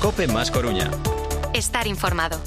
COPE más Coruña. Estar informado.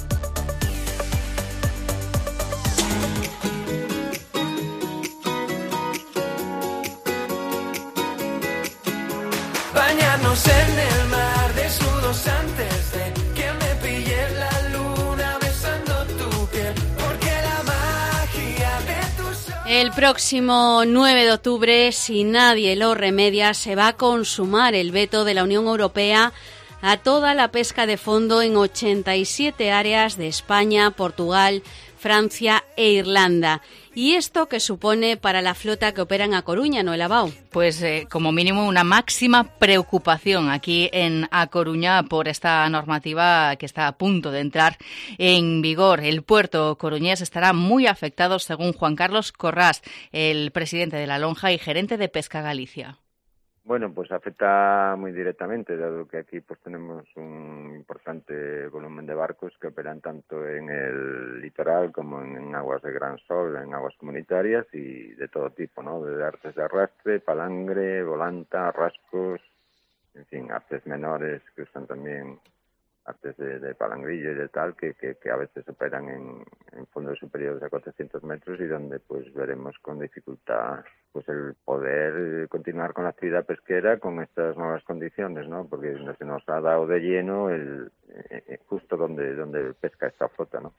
Bañarnos en el mar desnudos antes de que me pille la luna besando tu piel, porque la magia de tus ojos... El próximo 9 de octubre, si nadie lo remedia, se va a consumar el veto de la Unión Europea a toda la pesca de fondo en 87 áreas de España, Portugal, Francia e Irlanda. ¿Y esto qué supone para la flota que opera en A Coruña, Noela Bau? Pues como mínimo una máxima preocupación aquí en A Coruña por esta normativa que está a punto de entrar en vigor. El puerto coruñés estará muy afectado, según Juan Carlos Corrás, el presidente de la Lonja y gerente de Pesca Galicia. Bueno, pues afecta muy directamente, dado que aquí pues tenemos un importante volumen de barcos que operan tanto en el litoral como en aguas de Gran Sol, en aguas comunitarias y de todo tipo, ¿no? De artes de arrastre, palangre, volanta, rascos, en fin, artes menores que usan también artes de palangrillo y de tal, que a veces operan en fondos superiores a 400 metros y donde pues veremos con dificultad pues el poder continuar con la actividad pesquera con estas nuevas condiciones, ¿no? Porque se nos ha dado de lleno justo donde pesca esta flota, ¿no?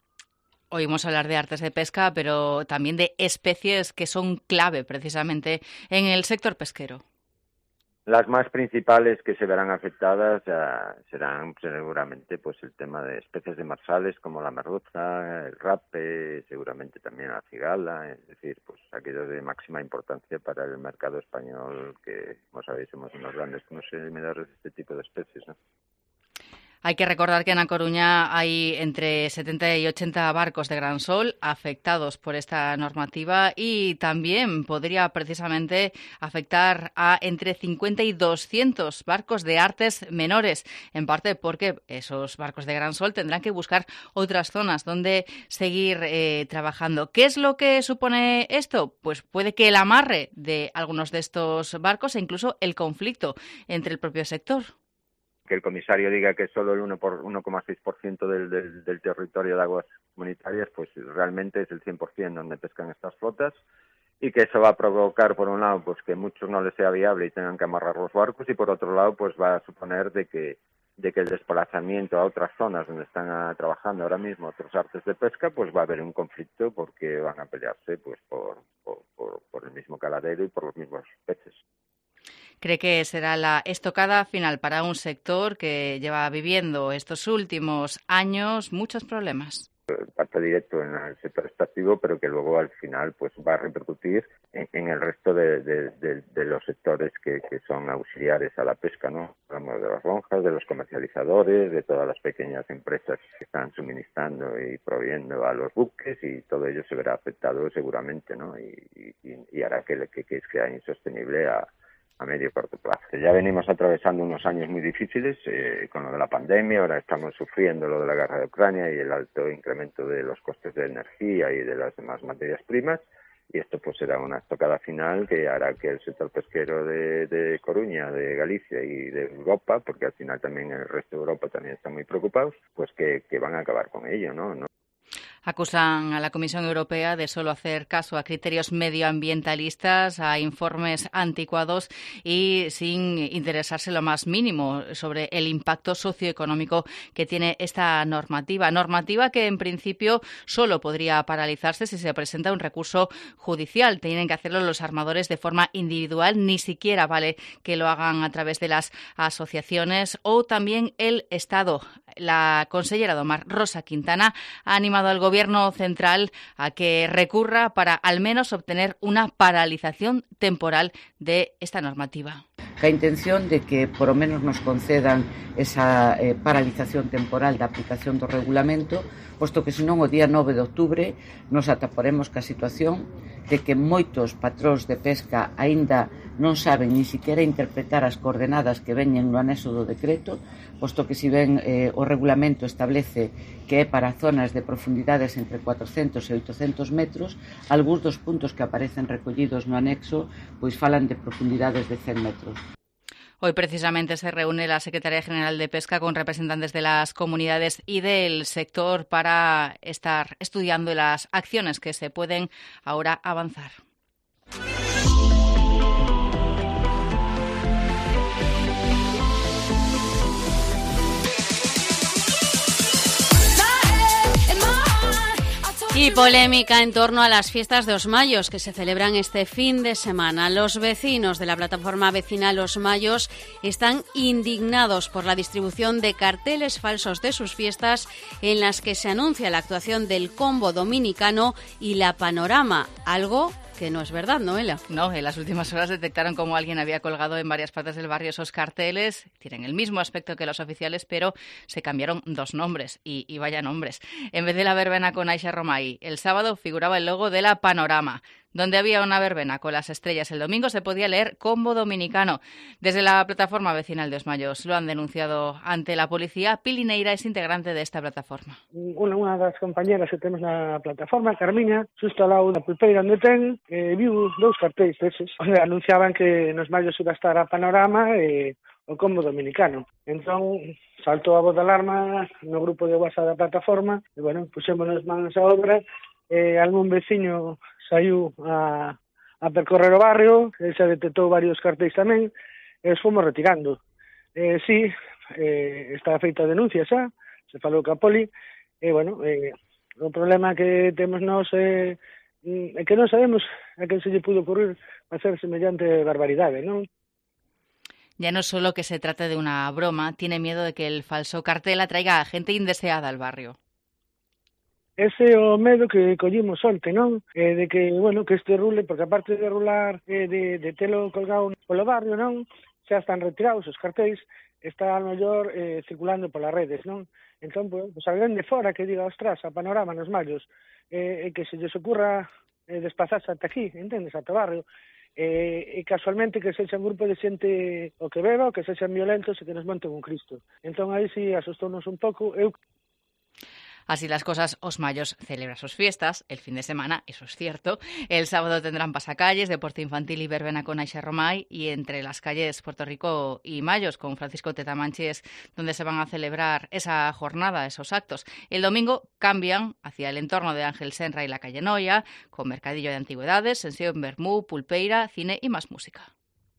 Oímos hablar de artes de pesca, pero también de especies que son clave precisamente en el sector pesquero. Las más principales que se verán afectadas serán seguramente pues el tema de especies demersales como la merluza, el rape, seguramente también la cigala, es decir, pues aquellos de máxima importancia para el mercado español que, como sabéis, somos unos grandes consumidores de este tipo de especies, ¿no? Hay que recordar que en A Coruña hay entre 70 y 80 barcos de Gran Sol afectados por esta normativa y también podría precisamente afectar a entre 50 y 200 barcos de artes menores, en parte porque esos barcos de Gran Sol tendrán que buscar otras zonas donde seguir trabajando. ¿Qué es lo que supone esto? Pues puede que el amarre de algunos de estos barcos e incluso el conflicto entre el propio sector. Que el comisario diga que solo el 1,6% del territorio de aguas comunitarias, pues realmente es el 100% donde pescan estas flotas, y que eso va a provocar, por un lado, pues que a muchos no les sea viable y tengan que amarrar los barcos, y por otro lado, pues va a suponer de que el desplazamiento a otras zonas donde están trabajando ahora mismo otros artes de pesca, pues va a haber un conflicto porque van a pelearse pues por el mismo caladero y por los mismos peces. ¿Cree que será la estocada final para un sector que lleva viviendo estos últimos años muchos problemas? Impacto directo en el sector extractivo, pero que luego al final pues va a repercutir en el resto de los sectores que son auxiliares a la pesca, ¿no? Hablamos de las lonjas, de los comercializadores, de todas las pequeñas empresas que están suministrando y proveyendo a los buques, y todo ello se verá afectado seguramente, ¿no? Y hará que sea insostenible a medio y corto plazo. Ya venimos atravesando unos años muy difíciles con lo de la pandemia, ahora estamos sufriendo lo de la guerra de Ucrania y el alto incremento de los costes de energía y de las demás materias primas, y esto pues será una estocada final que hará que el sector pesquero de Coruña, de Galicia y de Europa, porque al final también el resto de Europa también están muy preocupados, pues que van a acabar con ello, ¿no? Acusan a la Comisión Europea de solo hacer caso a criterios medioambientalistas, a informes anticuados y sin interesarse lo más mínimo sobre el impacto socioeconómico que tiene esta normativa. Normativa que en principio solo podría paralizarse si se presenta un recurso judicial. Tienen que hacerlo los armadores de forma individual, ni siquiera vale que lo hagan a través de las asociaciones o también el Estado. La consellera do Mar, Rosa Quintana, ha animado al Gobierno central a que recurra para al menos obtener una paralización temporal de esta normativa. A intención de que por lo menos nos concedan esa paralización temporal da aplicación do regulamento, posto que senón o día 9 de outubro nos ataporemos ca situación de que moitos patróns de pesca aínda non saben ni siquiera interpretar as coordenadas que veñen no anexo do decreto, posto que si ben o regulamento establece que é para zonas de profundidades entre 400 e 800 metros, algúns dos puntos que aparecen recollidos no anexo pois falan de profundidades de 100 metros. Hoy precisamente se reúne la Secretaría General de Pesca con representantes de las comunidades y del sector para estar estudiando las acciones que se pueden ahora avanzar. Y polémica en torno a las fiestas de Os Mayos que se celebran este fin de semana. Los vecinos de la plataforma vecinal Os Mayos están indignados por la distribución de carteles falsos de sus fiestas en las que se anuncia la actuación del Combo Dominicano y la Panorama, algo que no es verdad, Noela. No, en las últimas horas detectaron cómo alguien había colgado en varias partes del barrio esos carteles. Tienen el mismo aspecto que los oficiales, pero se cambiaron 2 nombres. Y vaya nombres. En vez de la verbena con Aixa Romay, el sábado figuraba el logo de la Panorama. Donde había una verbena con las estrellas el domingo se podía leer Combo Dominicano. Desde la plataforma vecinal de Os Mayos lo han denunciado ante la policía. Pili Neira es integrante de esta plataforma. Unha das compañeras que temos na plataforma, Carmiña, xusto ao lado da pulpeira onde ten, viu 2 cartéis deses, onde anunciaban que nos Mayos iba a estar a Panorama e o Combo Dominicano. Entón, saltou a voz de alarma no grupo de WhatsApp da plataforma e, bueno, puxémonos manos a obra e algún veciño saiu a percorrer o barrio, se detectou varios cartéis tamén, e os fomos retirando. Sí, está feita a denuncia xa, se falou ca poli, e, bueno, o problema que temos nós é que non sabemos a quen se lle pudo ocurrir facer semellante barbaridade, non? Ya no solo que se trate de una broma, tiene miedo de que el falso cartel atraiga a gente indeseada al barrio. Ese é o medo que collimos onte, non? De que, bueno, que este rule, porque aparte de rular, de telo colgado polo barrio, non? Xa están retirados os cartéis, está a mellor circulando polas redes, non? Entón, pues alguén de fora que diga, ostras, a Panorama nos Mayos, que se lles ocurra desplazarse ata aquí, entendes, ata o barrio, e casualmente que sexa un grupo de xente o que beba, o que sexan violentos e que nos monten un Cristo. Entón, aí sí asustounos un pouco. Así las cosas, Os Mayos celebra sus fiestas el fin de semana, eso es cierto. El sábado tendrán pasacalles, deporte infantil y verbena con Aixa Romay, y entre las calles Puerto Rico y Mayos con Francisco Tetamanches, donde se van a celebrar esa jornada, esos actos. El domingo cambian hacia el entorno de Ángel Senra y la calle Noia, con mercadillo de antigüedades, sensión vermú, pulpeira, cine y más música.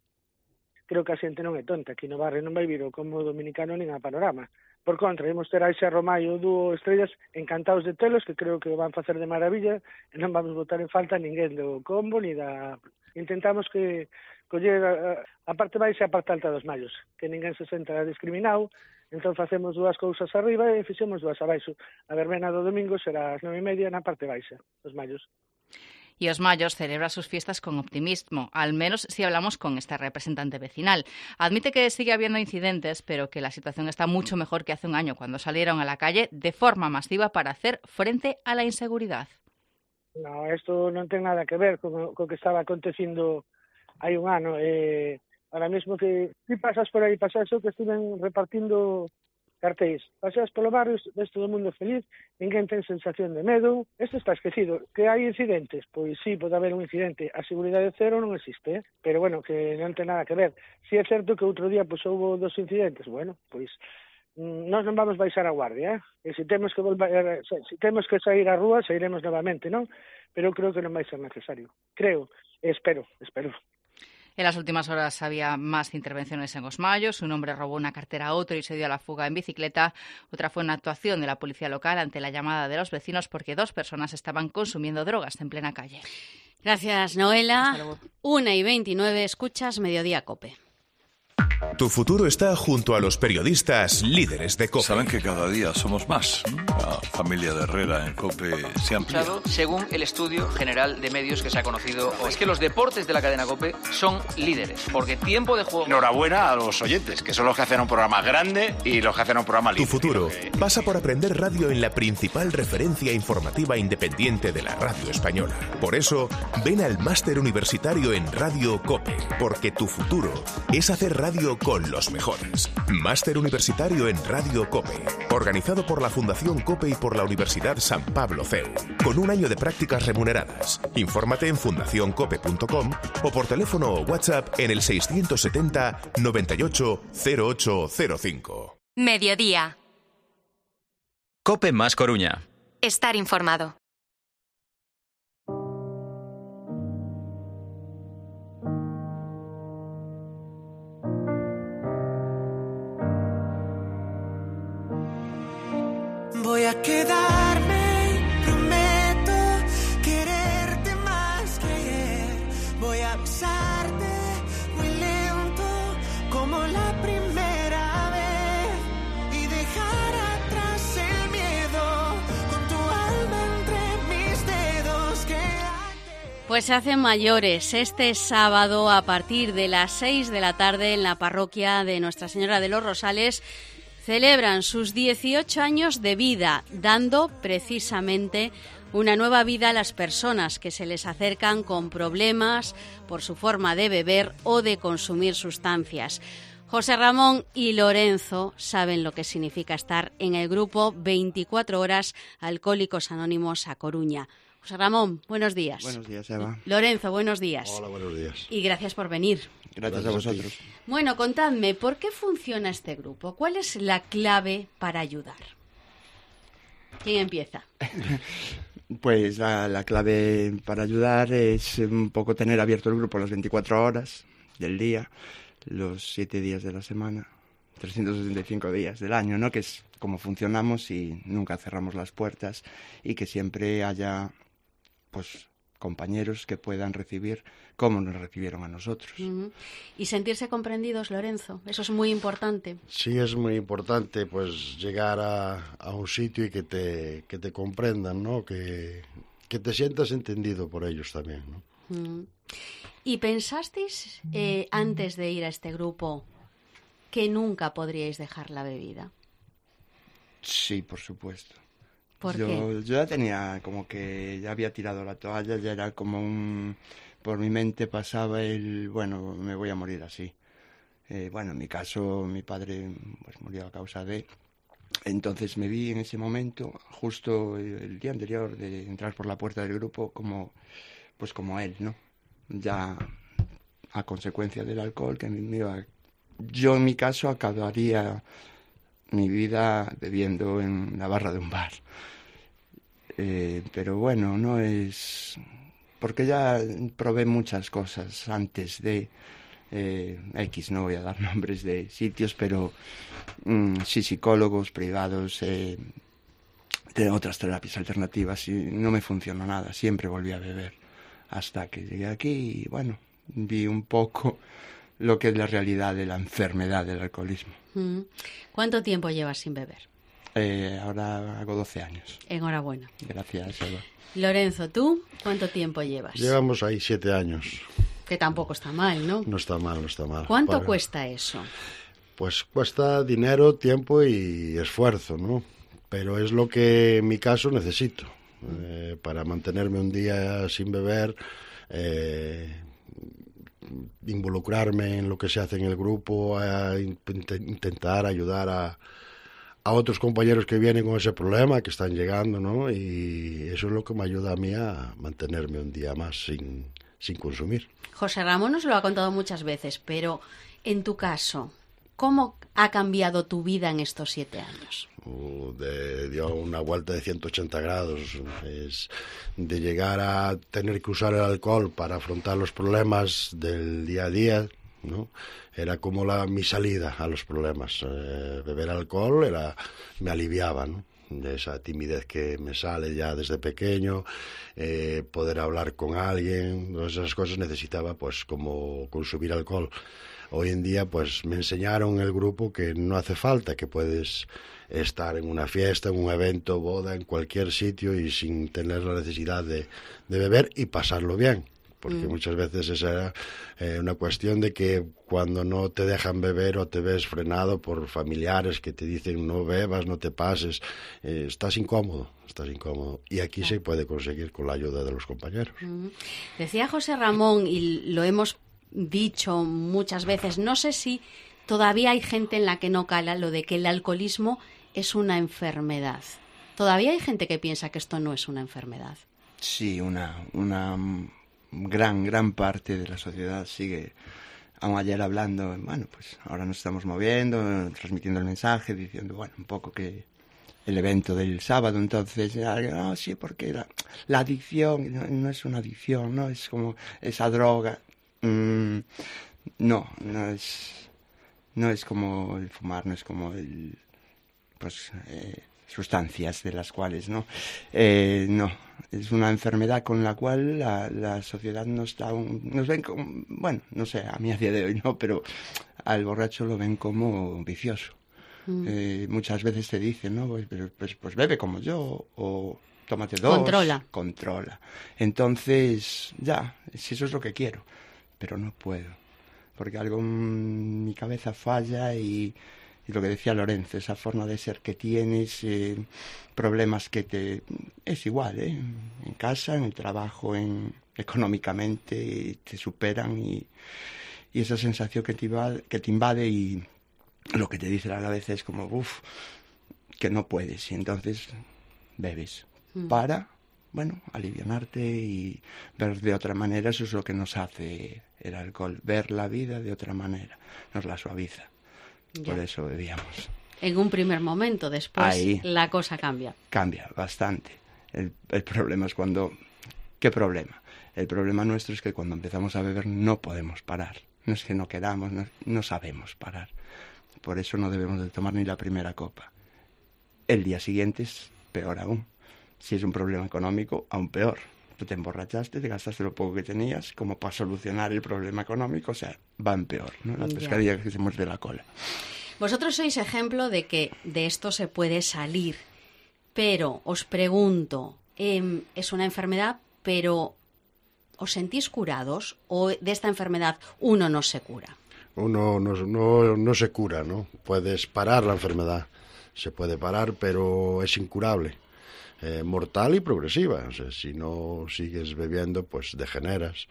Creo que a xente non é tonta, aquí no barrio non vai vir o Combo Dominicano nin a Panorama. Por contra, imos ter a Aixa Romay o dúo Estrellas encantados de telos, que creo que o van facer de maravilla, e non vamos botar en falta ninguén do Combo, ni da... Intentamos que coller a parte baixa e a parte alta dos Mayos, que ninguén se senta discriminado, entón facemos 2 cousas arriba e fixemos 2 abaixo. A verbena do domingo será ás 9:30 na parte baixa, dos Mayos. Y Os Mayos celebra sus fiestas con optimismo, al menos si hablamos con esta representante vecinal. Admite que sigue habiendo incidentes, pero que la situación está mucho mejor que hace un año, cuando salieron a la calle de forma masiva para hacer frente a la inseguridad. No, esto non ten nada que ver co que estaba acontecindo hai un ano. Ahora mesmo que si pasas por aí, pasas o que estiven repartindo cartéis. Paseas polo barrio, ves todo o mundo feliz, ninguén ten sensación de medo. Isto está esquecido. Que hai incidentes? Pois sí, pode haber un incidente. A seguridade cero non existe, pero bueno, que non ten nada que ver. Si é certo que outro día pois houve 2 incidentes, bueno, pois nós non vamos baixar a guardia, e se temos que sair á rúa, sairemos novamente, non? Pero creo que non vai ser necesario. Creo, espero. En las últimas horas había más intervenciones en Os Mayos. Un hombre robó una cartera a otro y se dio a la fuga en bicicleta. Otra fue una actuación de la policía local ante la llamada de los vecinos porque 2 personas estaban consumiendo drogas en plena calle. Gracias, Noela. 1:29, escuchas Mediodía COPE. Tu futuro está junto a los periodistas líderes de COPE. Saben que cada día somos más. La familia de Herrera en COPE se ha ampliado. Según el estudio general de medios que se ha conocido hoy, es que los deportes de la cadena COPE son líderes, porque tiempo de juego... Enhorabuena a los oyentes, que son los que hacen un programa grande y los que hacen un programa líder. Tu futuro pasa por aprender radio en la principal referencia informativa independiente de la radio española. Por eso, ven al máster universitario en Radio COPE, porque tu futuro es hacer radio radio con los mejores. Máster Universitario en Radio COPE, organizado por la Fundación COPE y por la Universidad San Pablo CEU, con un año de prácticas remuneradas. Infórmate en fundacioncope.com o por teléfono o WhatsApp en el 670 98 0805. Mediodía. COPE más Coruña. Estar informado. Voy a quedarme, prometo quererte más que ayer. Voy a besarte muy lento como la primera vez y dejar atrás el miedo con tu alma entre mis dedos. Pues se hacen mayores este sábado a partir de las 6 de la tarde en la parroquia de Nuestra Señora de los Rosales. Celebran sus 18 años de vida, dando precisamente una nueva vida a las personas que se les acercan con problemas por su forma de beber o de consumir sustancias. José Ramón y Lorenzo saben lo que significa estar en el grupo 24 horas Alcohólicos Anónimos A Coruña. José Ramón, buenos días. Buenos días, Eva. Lorenzo, buenos días. Hola, buenos días. Y gracias por venir. Gracias a vosotros. Bueno, contadme, ¿por qué funciona este grupo? ¿Cuál es la clave para ayudar? ¿Quién empieza? Pues la clave para ayudar es un poco tener abierto el grupo las 24 horas del día, los 7 días de la semana, 365 días del año, ¿no? Que es como funcionamos y nunca cerramos las puertas y que siempre haya, pues, compañeros que puedan recibir como nos recibieron a nosotros. Uh-huh. Y sentirse comprendidos, Lorenzo, eso es muy importante. Sí, es muy importante, pues, llegar a un sitio y que te comprendan, ¿no? Que te sientas entendido por ellos también, ¿no? Uh-huh. ¿Y pensasteis antes de ir a este grupo que nunca podríais dejar la bebida? Sí, por supuesto. ¿Por qué? Yo ya tenía como que ya había tirado la toalla, ya era como por mi mente pasaba bueno, me voy a morir así. Bueno, en mi caso, mi padre pues murió a causa de... Entonces me vi en ese momento, justo el día anterior de entrar por la puerta del grupo, como él, ¿no? Ya a consecuencia del alcohol, yo en mi caso acabaría mi vida bebiendo en la barra de un bar. Pero bueno, no es... Porque ya probé muchas cosas antes de... no voy a dar nombres de sitios, pero sí, psicólogos privados, de otras terapias alternativas, y no me funcionó nada. Siempre volví a beber hasta que llegué aquí y bueno, vi un poco lo que es la realidad de la enfermedad del alcoholismo. ¿Cuánto tiempo llevas sin beber? Ahora hago 12 años. Enhorabuena. Gracias, Eva. Lorenzo, ¿tú cuánto tiempo llevas? Llevamos ahí 7 años. Que tampoco está mal, ¿no? No está mal, no está mal. ¿Cuánto cuesta eso? Pues cuesta dinero, tiempo y esfuerzo, ¿no? Pero es lo que en mi caso necesito. Para mantenerme un día sin beber, involucrarme en lo que se hace en el grupo, a intentar ayudar a otros compañeros que vienen con ese problema, que están llegando, ¿no? Y eso es lo que me ayuda a mí a mantenerme un día más sin consumir. José Ramón nos lo ha contado muchas veces, pero en tu caso, ¿cómo ha cambiado tu vida en estos 7 años? Dio una vuelta de 180 grados. Es de llegar a tener que usar el alcohol para afrontar los problemas del día a día, ¿no? Era como mi salida a los problemas. Beber alcohol me aliviaba, ¿no? De esa timidez que me sale ya desde pequeño, poder hablar con alguien, todas esas cosas necesitaba, pues, como consumir alcohol. Hoy en día, pues, me enseñaron en el grupo que no hace falta, que puedes estar en una fiesta, en un evento, boda, en cualquier sitio y sin tener la necesidad de beber y pasarlo bien. Porque muchas veces esa era una cuestión de que cuando no te dejan beber o te ves frenado por familiares que te dicen no bebas, no te pases, estás incómodo. Y aquí se puede conseguir con la ayuda de los compañeros. Decía José Ramón, y lo hemos dicho muchas veces, no sé si todavía hay gente en la que no cala lo de que el alcoholismo es una enfermedad. Todavía hay gente que piensa que esto no es una enfermedad. Sí, una gran parte de la sociedad sigue, aún ayer hablando, bueno, pues ahora nos estamos moviendo, transmitiendo el mensaje, diciendo, bueno, un poco que el evento del sábado, entonces, sí, porque la adicción, no es una adicción, no es como esa droga, no es como el fumar, no es como el, pues, sustancias de las cuales, no, es una enfermedad con la cual la sociedad nos ven como, bueno, no sé, a mí a día de hoy no, pero al borracho lo ven como vicioso. Muchas veces te dicen, ¿no? Pues bebe como yo, o tómate 2. Controla. Entonces, ya, si eso es lo que quiero, pero no puedo, porque algo en mi cabeza falla y lo que decía Lorenzo, esa forma de ser que tienes, problemas que es igual, en casa, en el trabajo, económicamente, te superan y esa sensación que te invade y lo que te dice la cabeza es como, que no puedes, y entonces bebes para, bueno, alivianarte y ver de otra manera. Eso es lo que nos hace el alcohol, ver la vida de otra manera, nos la suaviza. Ya. Por eso bebíamos. En un primer momento, después ahí la cosa cambia. Cambia bastante. El problema es cuando... ¿Qué problema? El problema nuestro es que cuando empezamos a beber no podemos parar. No es que no queramos, no sabemos parar. Por eso no debemos de tomar ni la primera copa. El día siguiente es peor aún. Si es un problema económico, aún peor. Tú te emborrachaste, te gastaste lo poco que tenías, como para solucionar el problema económico, o sea, van peor, ¿no? La pescadilla que se muerde la cola. Vosotros sois ejemplo de que de esto se puede salir, pero os pregunto, es una enfermedad, pero ¿os sentís curados o de esta enfermedad uno no se cura? Uno no se cura, ¿no? Puedes parar la enfermedad, se puede parar, pero es incurable. Mortal y progresiva, o sea, si no sigues bebiendo pues degeneras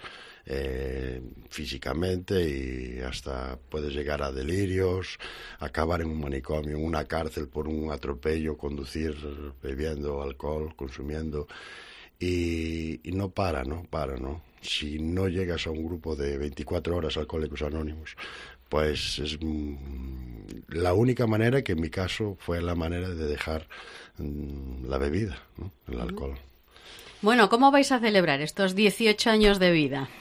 físicamente y hasta puedes llegar a delirios, acabar en un manicomio, en una cárcel por un atropello, conducir bebiendo alcohol, consumiendo y no para, ¿no? Si no llegas a un grupo de 24 horas Alcohólicos Anónimos, pues es la única manera, que en mi caso fue la manera de dejar la bebida, ¿no? El alcohol. Bueno, ¿cómo vais a celebrar estos 18 años de vida?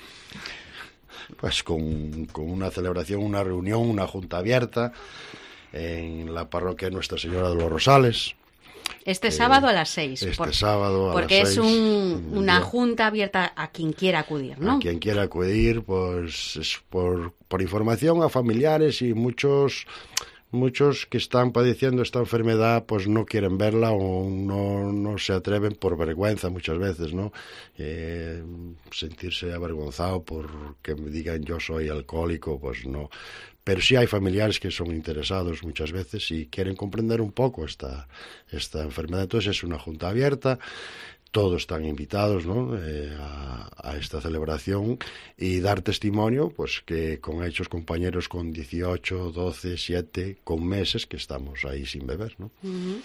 Pues con una celebración, una reunión, una junta abierta en la parroquia Nuestra Señora de los Rosales. Este sábado a las 6. Sábado a porque las 6. Porque es una junta abierta a quien quiera acudir, ¿no? A quien quiera acudir, pues es por información a familiares y muchos que están padeciendo esta enfermedad pues no quieren verla o no se atreven por vergüenza muchas veces, ¿no? Sentirse avergonzado por que me digan yo soy alcohólico, pues no. Pero sí hay familiares que son interesados muchas veces y quieren comprender un poco esta enfermedad. Entonces es una junta abierta, todos están invitados, ¿no? a esta celebración y dar testimonio, pues que con hechos compañeros con 18, 12, 7, con meses que estamos ahí sin beber, ¿no? Uh-huh.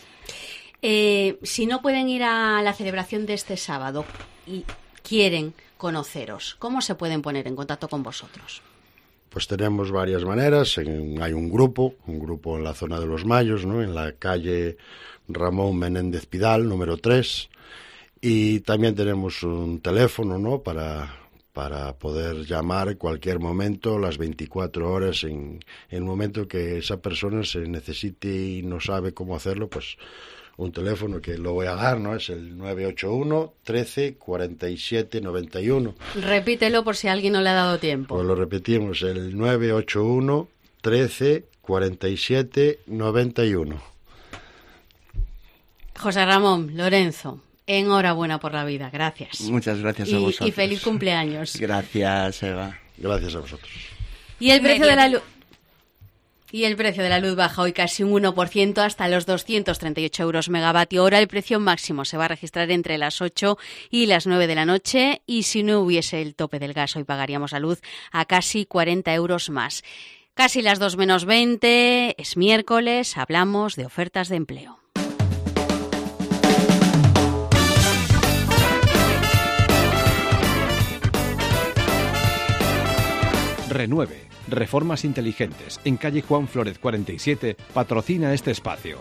Si no pueden ir a la celebración de este sábado y quieren conoceros, ¿cómo se pueden poner en contacto con vosotros? Pues tenemos varias maneras. Hay un grupo en la zona de Los Mayos, ¿no? En la calle Ramón Menéndez Pidal, número 3. Y también tenemos un teléfono, ¿no? Para poder llamar en cualquier momento, las 24 horas, en el momento que esa persona se necesite y no sabe cómo hacerlo, pues un teléfono que lo voy a dar, ¿no? Es el 981 13 47 91. Repítelo por si a alguien no le ha dado tiempo. Pues lo repetimos, el 981 13 47 91. José Ramón, Lorenzo, enhorabuena por la vida, gracias. Muchas gracias a vosotros. Y feliz cumpleaños. Gracias, Eva. Gracias a vosotros. Y el precio de la luz... Y el precio de la luz baja hoy casi un 1% hasta los 238 euros megavatio hora. El precio máximo se va a registrar entre las 8 y las 9 de la noche. Y si no hubiese el tope del gas, hoy pagaríamos la luz a casi 40 euros más. Casi las 2 menos 20, es miércoles, hablamos de ofertas de empleo. Renueve, reformas inteligentes, en calle Juan Flórez 47, patrocina este espacio.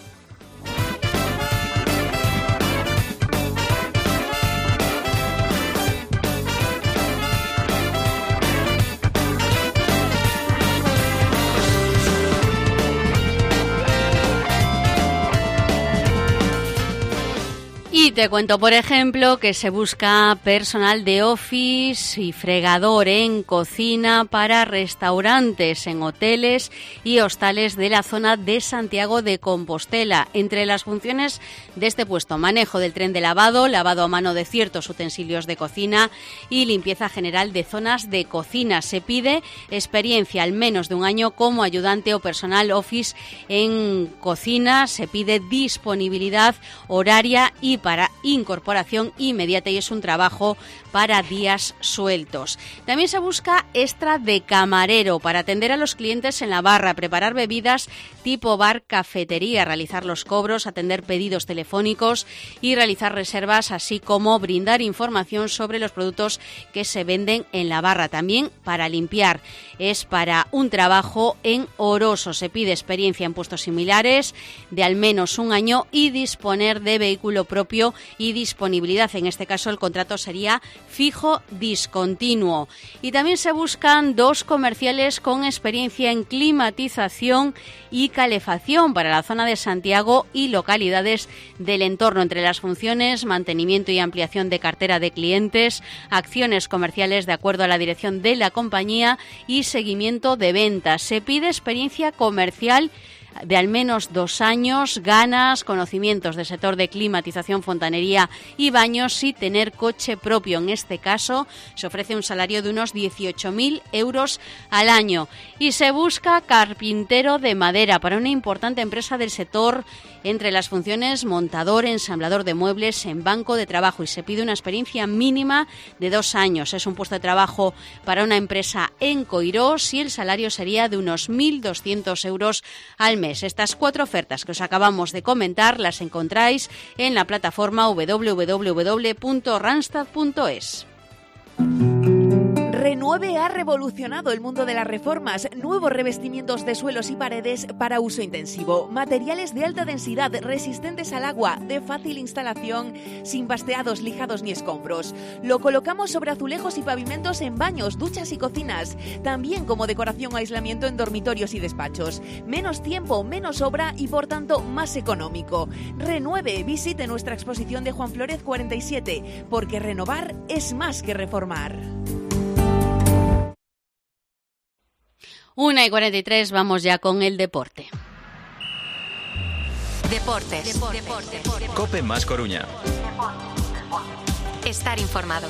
Y te cuento, por ejemplo, que se busca personal de office y fregador en cocina para restaurantes, en hoteles y hostales de la zona de Santiago de Compostela. Entre las funciones de este puesto, manejo del tren de lavado, lavado a mano de ciertos utensilios de cocina y limpieza general de zonas de cocina. Se pide experiencia al menos de 1 año como ayudante o personal office en cocina. Se pide disponibilidad horaria y para incorporación inmediata, y es un trabajo para días sueltos. También se busca extra de camarero para atender a los clientes en la barra, preparar bebidas tipo bar, cafetería, realizar los cobros, atender pedidos telefónicos y realizar reservas, así como brindar información sobre los productos que se venden en la barra. También para limpiar. Es para un trabajo en Oroso. Se pide experiencia en puestos similares de al menos 1 año y disponer de vehículo propio y disponibilidad. En este caso el contrato sería fijo discontinuo. Y también se buscan 2 comerciales con experiencia en climatización y calefacción para la zona de Santiago y localidades del entorno. Entre las funciones, mantenimiento y ampliación de cartera de clientes, acciones comerciales de acuerdo a la dirección de la compañía y seguimiento de ventas. Se pide experiencia comercial de al menos 2 años, ganas, conocimientos del sector de climatización, fontanería y baños y tener coche propio. En este caso se ofrece un salario de unos 18.000 euros al año. Y se busca carpintero de madera para una importante empresa del sector. Entre las funciones, montador, ensamblador de muebles en banco de trabajo, y se pide una experiencia mínima de 2 años. Es un puesto de trabajo para una empresa en Coirós y el salario sería de unos 1.200 euros al mes. Estas 4 ofertas que os acabamos de comentar las encontráis en la plataforma www.randstad.es. Renueve ha revolucionado el mundo de las reformas. Nuevos revestimientos de suelos y paredes para uso intensivo. Materiales de alta densidad, resistentes al agua, de fácil instalación, sin basteados, lijados ni escombros. Lo colocamos sobre azulejos y pavimentos en baños, duchas y cocinas. También como decoración o aislamiento en dormitorios y despachos. Menos tiempo, menos obra y por tanto más económico. Renueve, visite nuestra exposición de Juan Flórez 47, porque renovar es más que reformar. 1:43, vamos ya con el deporte. Deportes. COPE más Coruña. Estar informado.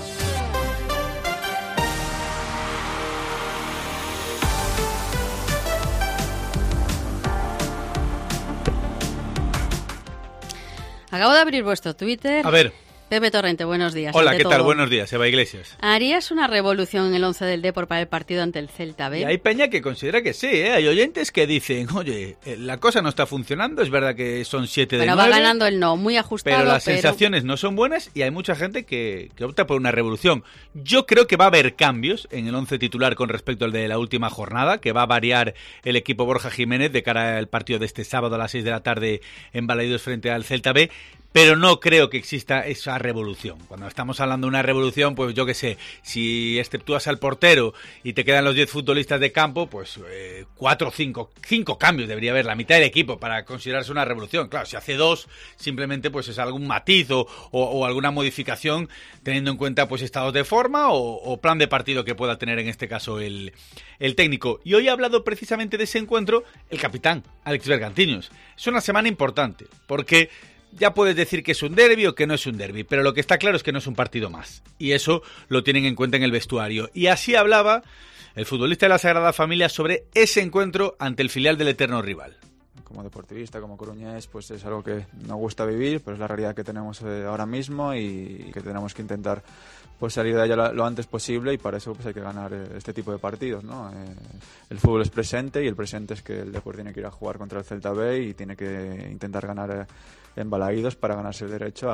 Acabo de abrir vuestro Twitter. A ver. Pepe Torrente, buenos días. Hola, ¿qué tal? Buenos días, Eva Iglesias. ¿Harías una revolución en el 11 del Depor para el partido ante el Celta B? Y hay peña que considera que sí, ¿eh? Hay oyentes que dicen, oye, la cosa no está funcionando, es verdad que son 7 de 9. Pero va ganando el no, muy ajustado. Pero las sensaciones no son buenas y hay mucha gente que opta por una revolución. Yo creo que va a haber cambios en el 11 titular con respecto al de la última jornada, que va a variar el equipo Borja Jiménez de cara al partido de este sábado a las 6 de la tarde en Balaidos frente al Celta B. Pero no creo que exista esa revolución. Cuando estamos hablando de una revolución, pues yo qué sé, si exceptúas al portero y te quedan los 10 futbolistas de campo, pues 4 o 5 cambios debería haber, la mitad del equipo, para considerarse una revolución. Claro, si hace 2, simplemente pues es algún matiz o alguna modificación, teniendo en cuenta pues estados de forma o plan de partido que pueda tener en este caso el técnico. Y hoy ha hablado precisamente de ese encuentro el capitán, Alex Bergantiños. Es una semana importante, porque ya puedes decir que es un derbi o que no es un derbi, pero lo que está claro es que no es un partido más. Y eso lo tienen en cuenta en el vestuario. Y así hablaba el futbolista de la Sagrada Familia sobre ese encuentro ante el filial del eterno rival. como deportivista, como coruñés, pues es algo que nos gusta vivir, pero es la realidad que tenemos ahora mismo y que tenemos que intentar pues salir de ella lo antes posible, y para eso pues hay que ganar este tipo de partidos, ¿no? El fútbol es presente, y el presente es que el Depor tiene que ir a jugar contra el Celta B y tiene que intentar ganar en Balaídos para ganarse el derecho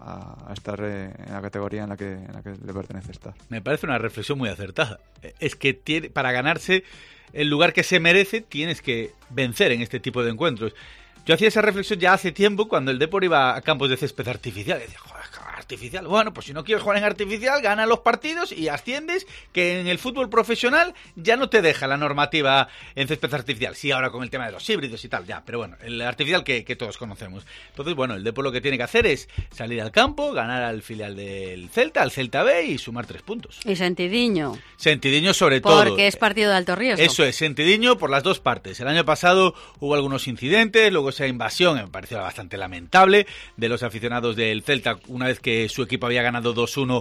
a estar en la categoría en la que le pertenece estar. Me parece una reflexión muy acertada. Es que para ganarse el lugar que se merece tienes que vencer en este tipo de encuentros. Yo hacía esa reflexión ya hace tiempo cuando el Depor iba a campos de césped artificial. Y decía, joder, artificial. Bueno, pues si no quieres jugar en artificial, gana los partidos y asciendes, que en el fútbol profesional ya no te deja la normativa en césped artificial. Sí, ahora con el tema de los híbridos y tal, ya, pero bueno, el artificial que todos conocemos. Entonces, bueno, el Depor lo que tiene que hacer es salir al campo, ganar al filial del Celta, al Celta B, y sumar 3 puntos. Y Sentidiño. Sentidiño sobre todo. Porque es partido de alto riesgo. Eso es, Sentidiño por las dos partes. El año pasado hubo algunos incidentes, luego esa invasión me pareció bastante lamentable de los aficionados del Celta una vez que su equipo había ganado 2-1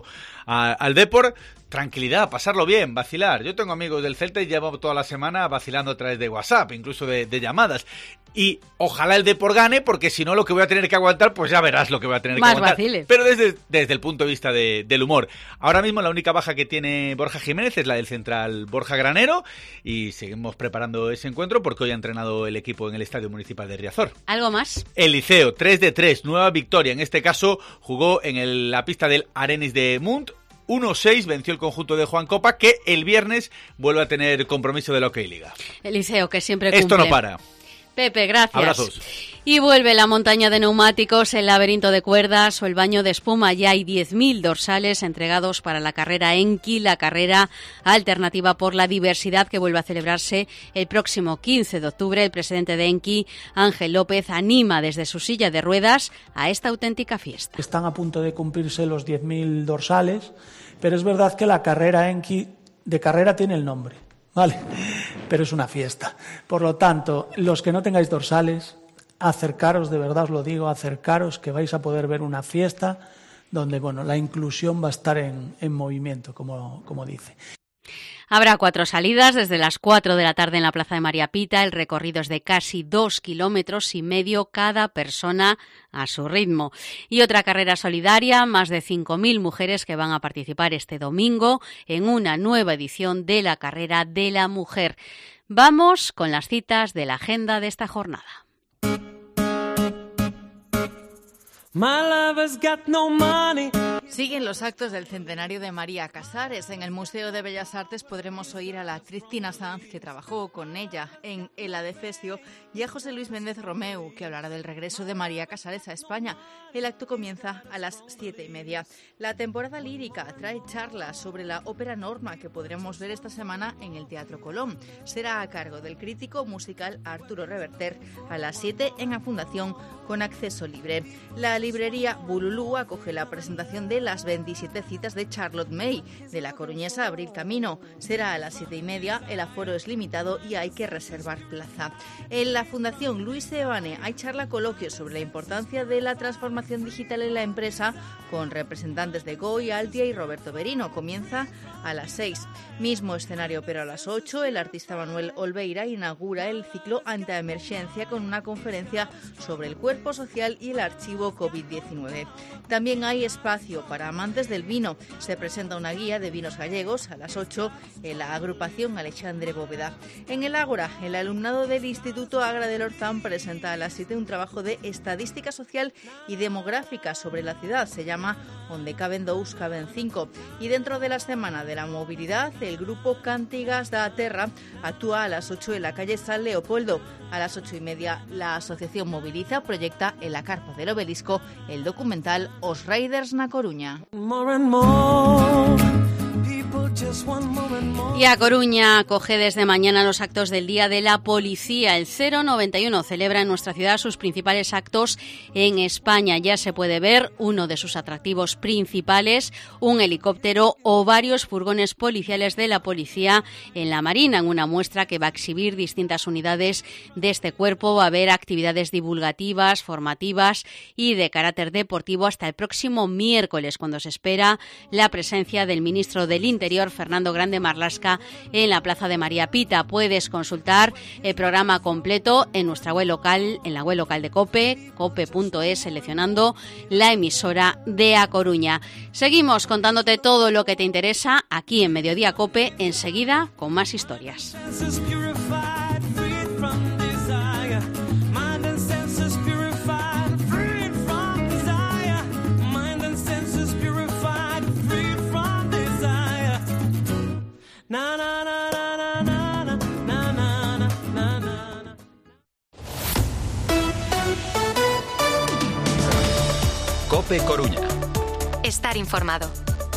al Depor. Tranquilidad, pasarlo bien, vacilar. Yo tengo amigos del Celta y llevo toda la semana vacilando a través de WhatsApp, incluso de llamadas. Y ojalá el Depor gane, porque si no lo que voy a tener que aguantar, pues ya verás lo que voy a tener que aguantar. Vaciles. Pero desde el punto de vista del humor. Ahora mismo la única baja que tiene Borja Jiménez es la del central Borja Granero, y seguimos preparando ese encuentro porque hoy ha entrenado el equipo en el Estadio Municipal de Riazor. ¿Algo más? El Liceo, 3-3, nueva victoria. En este caso jugó en la pista del Arenis de Munt. 1-6 venció el conjunto de Juan Copa, que el viernes vuelve a tener compromiso de la OK Liga. El Liceo, que siempre cumple. Esto no para. Pepe, gracias. Abrazos. Y vuelve la montaña de neumáticos, el laberinto de cuerdas o el baño de espuma. Ya hay 10.000 dorsales entregados para la carrera Enki, la carrera alternativa por la diversidad, que vuelve a celebrarse el próximo 15 de octubre. El presidente de Enki, Ángel López, anima desde su silla de ruedas a esta auténtica fiesta. Están a punto de cumplirse los 10.000 dorsales, pero es verdad que la carrera Enki de carrera tiene el nombre, ¿vale? Pero es una fiesta. Por lo tanto, los que no tengáis dorsales, acercaros, de verdad os lo digo, acercaros, que vais a poder ver una fiesta donde, bueno, la inclusión va a estar en movimiento, como dice. Habrá 4 salidas desde las 4 de la tarde en la Plaza de María Pita. El recorrido es de casi 2,5 kilómetros cada persona a su ritmo. Y otra carrera solidaria, más de 5.000 mujeres que van a participar este domingo en una nueva edición de la Carrera de la Mujer. Vamos con las citas de la agenda de esta jornada. Siguen los actos del centenario de María Casares. En el Museo de Bellas Artes podremos oír a la actriz Tina Sanz, que trabajó con ella en El Adefesio, y a José Luis Méndez Romeu, que hablará del regreso de María Casares a España. El acto comienza a las 7:30. La temporada lírica trae charlas sobre la ópera Norma, que podremos ver esta semana en el Teatro Colón. Será a cargo del crítico musical Arturo Reverter a las 7 en la Fundación, con acceso libre. La librería Bululú acoge la presentación de las 27 citas de Charlotte May, de la coruñesa Abril Camino. Será a las 7:30, el aforo es limitado y hay que reservar plaza. En la Fundación Luis Seoane hay charla coloquio sobre la importancia de la transformación digital en la empresa, con representantes de Goy, Altia y Roberto Berino. Comienza a las 6. Mismo escenario, pero a las 8, el artista Manuel Olveira inaugura el ciclo Anteemergencia con una conferencia sobre el cuerpo social y el archivo COVID-19. También hay espacio para amantes del vino. Se presenta una guía de vinos gallegos a las 8 en la agrupación Alexandre Bóveda. En el Ágora, el alumnado del Instituto Agra del Orzán presenta a las 7 un trabajo de estadística social y demográfica sobre la ciudad. Se llama Onde caben dous, caben cinco. Y dentro de la Semana de la Movilidad, el grupo Cantigas da Terra actúa a las 8 en la calle San Leopoldo. A las 8:30, la asociación Moviliza proyecta en la Carpa del Obelisco el documental Os Raiders na Coruña. Y a Coruña acoge desde mañana los actos del Día de la Policía. El 091 celebra en nuestra ciudad sus principales actos en España. Ya se puede ver uno de sus atractivos principales, un helicóptero o varios furgones policiales de la policía en la Marina, en una muestra que va a exhibir distintas unidades de este cuerpo. Va a haber actividades divulgativas, formativas y de carácter deportivo hasta el próximo miércoles, cuando se espera la presencia del ministro del Interior, Mayor Fernando Grande Marlasca en la Plaza de María Pita. Puedes consultar el programa completo en nuestra web local, en la web local de COPE, cope.es, seleccionando la emisora de A Coruña. Seguimos contándote todo lo que te interesa aquí en Mediodía COPE, enseguida con más historias. COPE Coruña. Estar informado.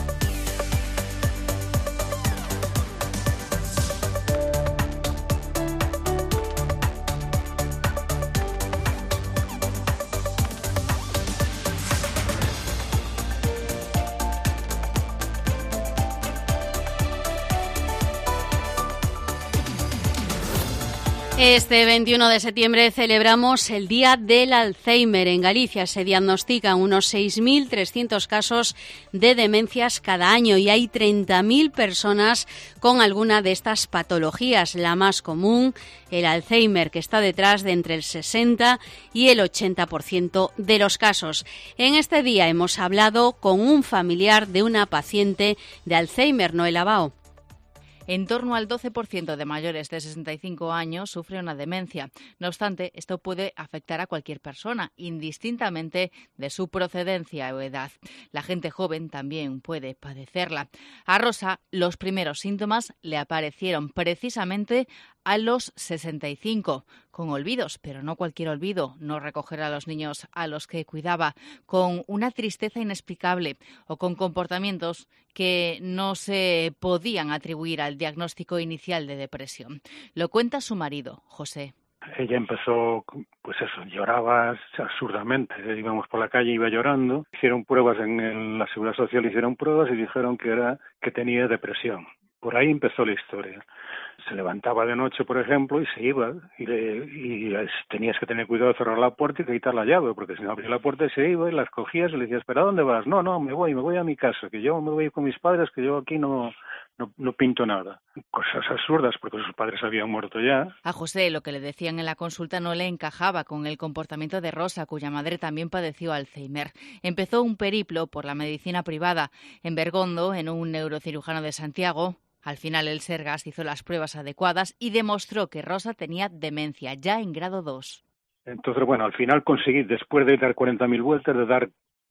Este 21 de septiembre celebramos el Día del Alzheimer. En Galicia se diagnostican unos 6.300 casos de demencias cada año y hay 30.000 personas con alguna de estas patologías. La más común, el Alzheimer, que está detrás de entre el 60 y el 80% de los casos. En este día hemos hablado con un familiar de una paciente de Alzheimer, Noela Bao. En torno al 12% de mayores de 65 años sufre una demencia. No obstante, esto puede afectar a cualquier persona, indistintamente de su procedencia o edad. La gente joven también puede padecerla. A Rosa, los primeros síntomas le aparecieron precisamente a los 65, con olvidos, pero no cualquier olvido, no recoger a los niños a los que cuidaba, con una tristeza inexplicable o con comportamientos que no se podían atribuir al diagnóstico inicial de depresión. Lo cuenta su marido, José. Ella empezó, pues eso, lloraba absurdamente. Íbamos por la calle, iba llorando. Hicieron pruebas en la Seguridad Social, hicieron pruebas y dijeron que tenía depresión. Por ahí empezó la historia. Se levantaba de noche, por ejemplo, y se iba. Y tenías que tener cuidado de cerrar la puerta y quitar la llave, porque si no abría la puerta se iba y las cogías y le decías, ¿pero a dónde vas? No, me voy a mi casa, que yo me voy con mis padres, que yo aquí no pinto nada. Cosas absurdas, porque sus padres habían muerto ya. A José lo que le decían en la consulta no le encajaba con el comportamiento de Rosa, cuya madre también padeció Alzheimer. Empezó un periplo por la medicina privada. En Bergondo, en un neurocirujano de Santiago. Al final el Sergas hizo las pruebas adecuadas y demostró que Rosa tenía demencia, ya en grado 2. Entonces, bueno, al final conseguí, después de dar 40.000 vueltas, de dar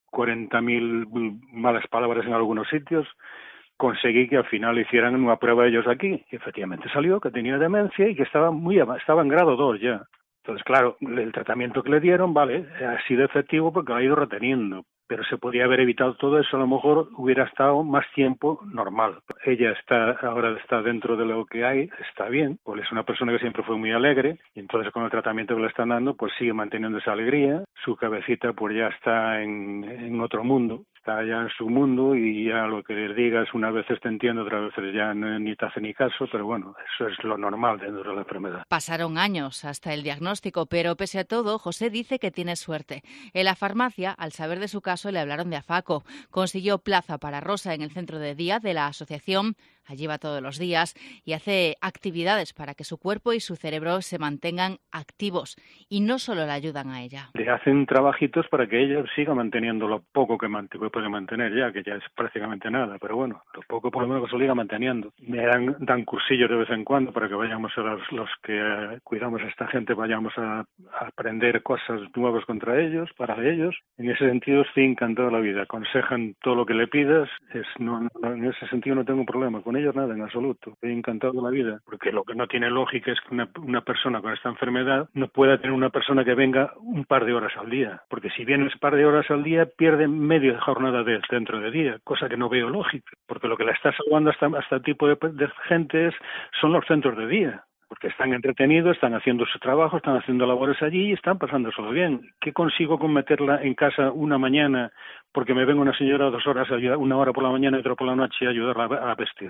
40.000 malas palabras en algunos sitios, conseguí que al final hicieran una prueba ellos aquí. Y efectivamente salió que tenía demencia y que estaba en grado 2 ya. Entonces, claro, el tratamiento que le dieron, vale, ha sido efectivo porque lo ha ido reteniendo. Pero se podía haber evitado todo eso, a lo mejor hubiera estado más tiempo normal. Ella ahora está dentro de lo que hay, está bien, pues es una persona que siempre fue muy alegre, y entonces con el tratamiento que le están dando, pues sigue manteniendo esa alegría, su cabecita pues ya está en otro mundo, está ya en su mundo, y ya lo que le digas unas veces te entiende, otras veces ya ni te hace ni caso, pero bueno, eso es lo normal dentro de la enfermedad. Pasaron años hasta el diagnóstico, pero pese a todo, José dice que tiene suerte. En la farmacia, al saber de su caso, le hablaron de Afaco. Consiguió plaza para Rosa en el centro de día de la asociación. Allí va todos los días y hace actividades para que su cuerpo y su cerebro se mantengan activos. Y no solo la ayudan a ella. Le hacen trabajitos para que ella siga manteniendo lo poco que puede mantener ya, que ya es prácticamente nada. Pero bueno, lo poco por lo menos que se siga manteniendo. Me dan cursillos de vez en cuando para que vayamos a los que cuidamos a esta gente, vayamos a aprender cosas nuevas para ellos. En ese sentido estoy encantado de la vida. Aconsejan todo lo que le pidas. En ese sentido no tengo problema con ellos, nada en absoluto. Estoy encantado de la vida, porque lo que no tiene lógica es que una persona con esta enfermedad no pueda tener una persona que venga un par de horas al día, porque si viene un par de horas al día pierde media jornada de centro de día, cosa que no veo lógica, porque lo que la está salvando a este tipo de gente son los centros de día. Porque están entretenidos, están haciendo su trabajo, están haciendo labores allí y están pasándoselo bien. ¿Qué consigo con meterla en casa una mañana porque me venga una señora 2 horas, una hora por la mañana y otra por la noche a ayudarla a vestirse?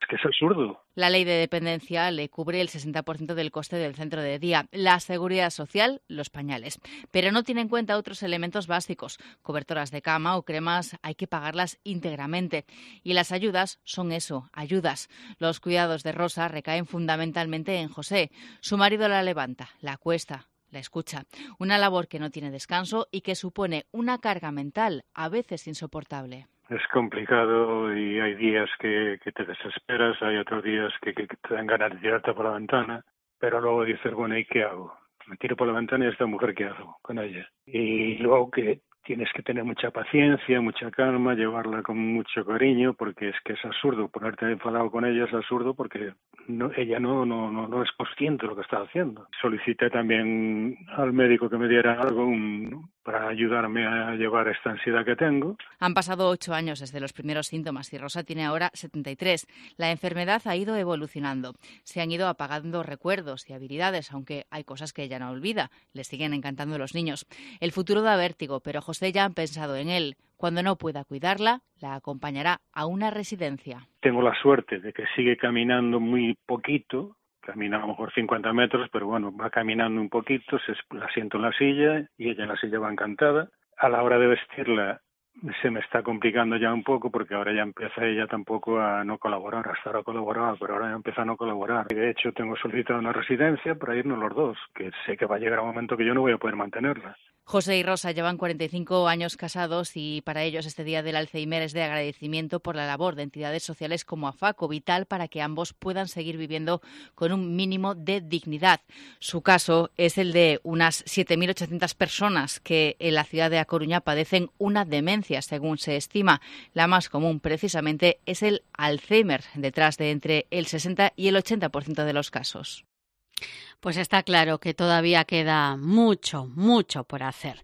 Es que es absurdo. La ley de dependencia le cubre el 60% del coste del centro de día, la seguridad social, los pañales. Pero no tiene en cuenta otros elementos básicos. Cobertoras de cama o cremas hay que pagarlas íntegramente. Y las ayudas son eso, ayudas. Los cuidados de Rosa recaen fundamentalmente en José. Su marido la levanta, la acuesta, la escucha. Una labor que no tiene descanso y que supone una carga mental a veces insoportable. Es complicado y hay días que te desesperas, hay otros días que te dan ganas de tirarte por la ventana, pero luego dices, bueno, ¿y qué hago? Me tiro por la ventana y esta mujer, ¿qué hago con ella? Y luego que tienes que tener mucha paciencia, mucha calma, llevarla con mucho cariño, porque es que es absurdo, ponerte enfadado con ella es absurdo porque ella no es consciente de lo que está haciendo. Solicité también al médico que me diera algo para ayudarme a llevar esta ansiedad que tengo. Han pasado 8 años desde los primeros síntomas y Rosa tiene ahora 73. La enfermedad ha ido evolucionando. Se han ido apagando recuerdos y habilidades, aunque hay cosas que ella no olvida. Le siguen encantando los niños. El futuro da vértigo, pero José ya ha pensado en él. Cuando no pueda cuidarla, la acompañará a una residencia. Tengo la suerte de que sigue caminando muy poquito. Camina a lo mejor 50 metros, pero bueno, va caminando un poquito, la siento en la silla y ella en la silla va encantada. A la hora de vestirla se me está complicando ya un poco porque ahora ya empieza ella tampoco a no colaborar. Hasta ahora colaboraba, pero ahora ya empieza a no colaborar. Y de hecho tengo solicitado una residencia para irnos los dos, que sé que va a llegar un momento que yo no voy a poder mantenerla. José y Rosa llevan 45 años casados y para ellos este Día del Alzheimer es de agradecimiento por la labor de entidades sociales como AFACO, vital para que ambos puedan seguir viviendo con un mínimo de dignidad. Su caso es el de unas 7.800 personas que en la ciudad de A Coruña padecen una demencia, según se estima. La más común, precisamente, es el Alzheimer, detrás de entre el 60 y el 80% de los casos. Pues está claro que todavía queda mucho por hacer.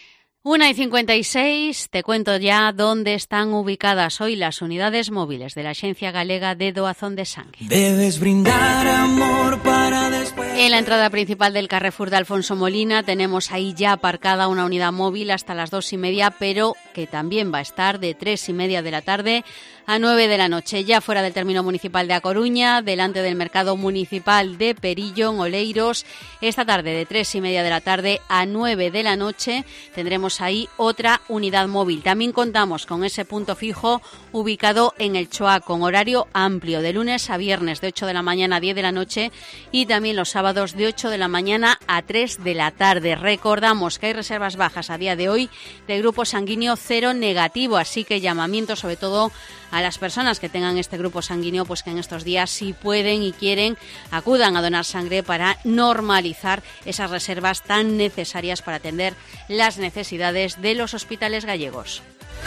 1:56, te cuento ya dónde están ubicadas hoy las unidades móviles de la Axencia Galega de Doazón de Sangue. Debes brindar amor para después. En la entrada principal del Carrefour de Alfonso Molina tenemos ahí ya aparcada una unidad móvil hasta las 2:30, pero que también va a estar de 3:30 de la tarde a 9 de la noche. Ya fuera del término municipal de A Coruña, delante del mercado municipal de Perillo, en Oleiros, esta tarde de 3:30 de la tarde a 9 de la noche tendremos ahí otra unidad móvil. También contamos con ese punto fijo ubicado en el Choa, con horario amplio de lunes a viernes de 8 de la mañana a 10 de la noche y también los sábados de 8 de la mañana a 3 de la tarde. Recordamos que hay reservas bajas a día de hoy de grupo sanguíneo cero negativo, así que llamamiento sobre todo a las personas que tengan este grupo sanguíneo, pues que en estos días, si pueden y quieren, acudan a donar sangre para normalizar esas reservas tan necesarias para atender las necesidades de los hospitales gallegos.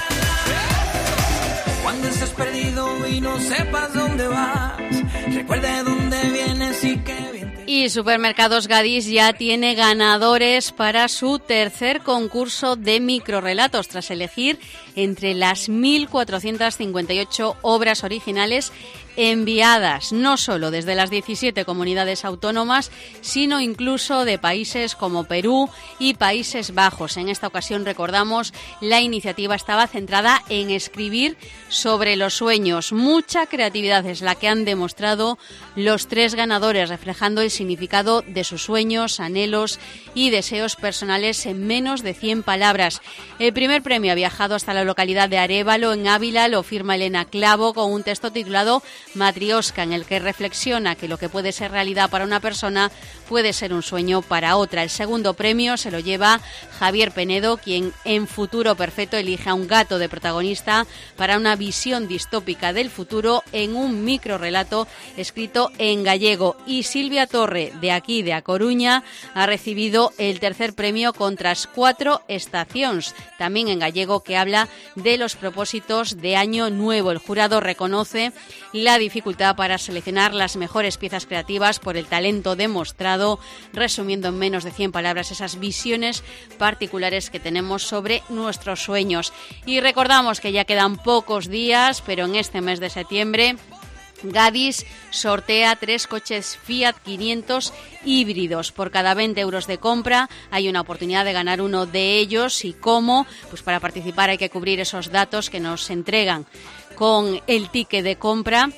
Cuando estés perdido y no sepas dónde vas, recuerda de dónde vienes y qué bien te... Y Supermercados Gadis ya tiene ganadores para su tercer concurso de microrrelatos, tras elegir entre las 1.458 obras originales enviadas no solo desde las 17 comunidades autónomas, sino incluso de países como Perú y Países Bajos. En esta ocasión, recordamos, la iniciativa estaba centrada en escribir sobre los sueños. Mucha creatividad es la que han demostrado los tres ganadores, reflejando el significado de sus sueños, anhelos y deseos personales en menos de 100 palabras. El primer premio ha viajado hasta la localidad de Arévalo, en Ávila. Lo firma Elena Clavo con un texto titulado Matrioska, en el que reflexiona que lo que puede ser realidad para una persona puede ser un sueño para otra. El segundo premio se lo lleva Javier Penedo, quien en Futuro Perfecto elige a un gato de protagonista para una visión distópica del futuro en un microrrelato escrito en gallego. Y Silvia Torre, de aquí de A Coruña, ha recibido el tercer premio con Tras 4 estacións, también en gallego, que habla de los propósitos de año nuevo. El jurado reconoce la dificultad para seleccionar las mejores piezas creativas por el talento demostrado, resumiendo en menos de 100 palabras esas visiones particulares que tenemos sobre nuestros sueños. Y recordamos que ya quedan pocos días, pero en este mes de septiembre Gadis sortea 3 coches Fiat 500 híbridos. Por cada 20 euros de compra hay una oportunidad de ganar uno de ellos. ¿Y cómo? Pues para participar hay que cubrir esos datos que nos entregan con el ticket de compra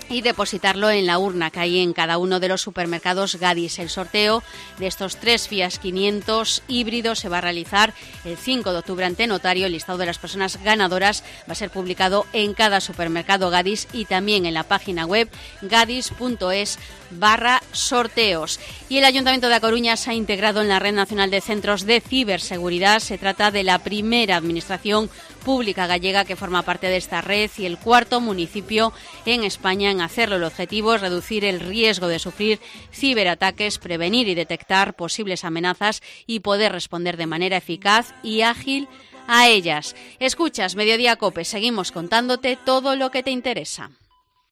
y depositarlo en la urna que hay en cada uno de los supermercados Gadis. El sorteo de estos 3 Fiat 500 híbridos se va a realizar el 5 de octubre ante notario. El listado de las personas ganadoras va a ser publicado en cada supermercado Gadis y también en la página web gadis.es/sorteos. Y el Ayuntamiento de A Coruña se ha integrado en la Red Nacional de Centros de Ciberseguridad. Se trata de la primera administración pública gallega que forma parte de esta red y el 4º municipio en España en hacerlo. El objetivo es reducir el riesgo de sufrir ciberataques, prevenir y detectar posibles amenazas y poder responder de manera eficaz y ágil a ellas. Escuchas Mediodía COPE, seguimos contándote todo lo que te interesa.